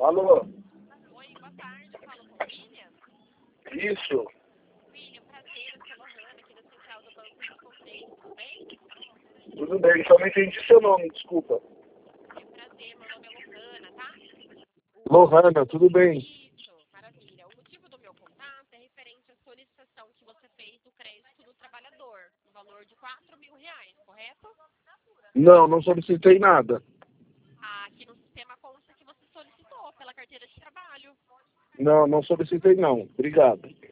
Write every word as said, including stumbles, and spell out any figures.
Alô? Oi, boa tarde. Eu falo com o William. Isso. William, prazer. Eu sou Lohana, aqui da Central do Banco Rio Conceito. Tudo bem? Tudo bem, só não entendi seu nome, desculpa. É um prazer. Meu nome é Lohana, tá? Lohana, tudo bem? Isso, maravilha. O motivo do meu contato é referente à solicitação que você fez do crédito do trabalhador, no valor de quatro mil reais, correto? Não, não solicitei nada. Ah, aqui no sistema consta que você solicitou pela carteira de trabalho. Não, não solicitei não. Obrigado.